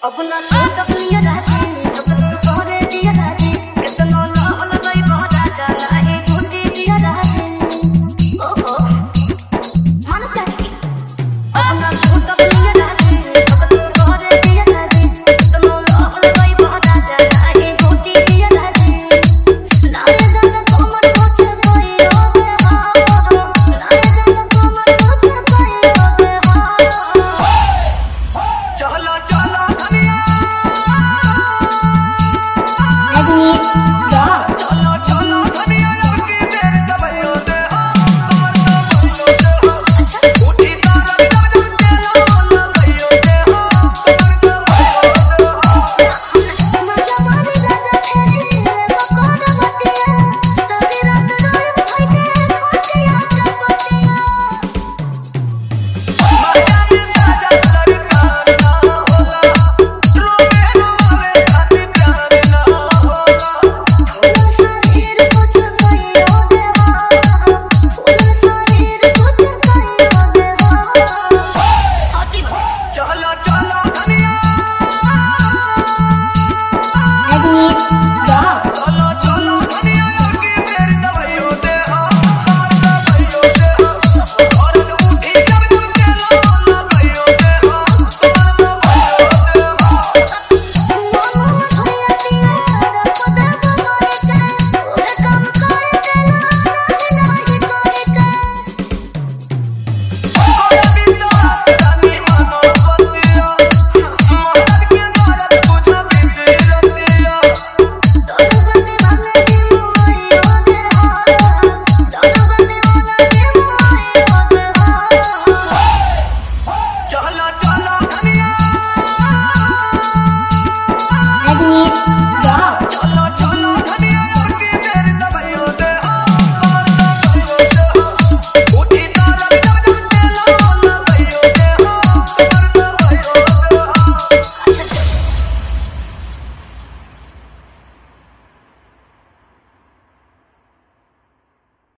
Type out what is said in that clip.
अपना लाट अपनी राजी अपना तोरे दिया राजी कितना लाल गई बड़ा जाना है टूटी दिया राजी ओ ओ मन करती अपना लाट अपनी राजी अपना तोरे दिया राजी कितना लाल गई बड़ा जाना है टूटी दिया राजी नारे जाना कोमर पूछे कोई होवे हां नारे जाना कोमर पूछे कोई होवे हां चलो चलो Agnes,